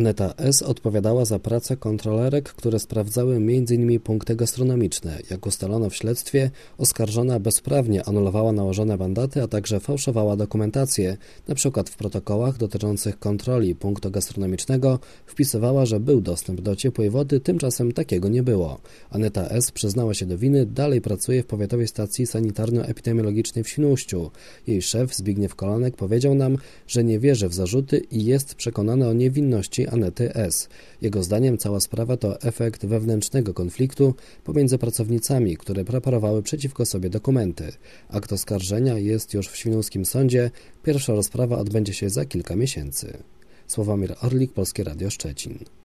Aneta S. odpowiadała za pracę kontrolerek, które sprawdzały m.in. punkty gastronomiczne. Jak ustalono w śledztwie, oskarżona bezprawnie anulowała nałożone mandaty, a także fałszowała dokumentację. Na przykład w protokołach dotyczących kontroli punktu gastronomicznego wpisywała, że był dostęp do ciepłej wody, tymczasem takiego nie było. Aneta S. przyznała się do winy, dalej pracuje w Powiatowej Stacji Sanitarno-Epidemiologicznej w Świnoujściu. Jej szef Zbigniew Kolanek powiedział nam, że nie wierzy w zarzuty i jest przekonany o niewinności Anety S. Jego zdaniem cała sprawa to efekt wewnętrznego konfliktu pomiędzy pracownicami, które preparowały przeciwko sobie dokumenty. Akt oskarżenia jest już w świnoujskim sądzie. Pierwsza rozprawa odbędzie się za kilka miesięcy. Sławomir Orlik, Polskie Radio Szczecin.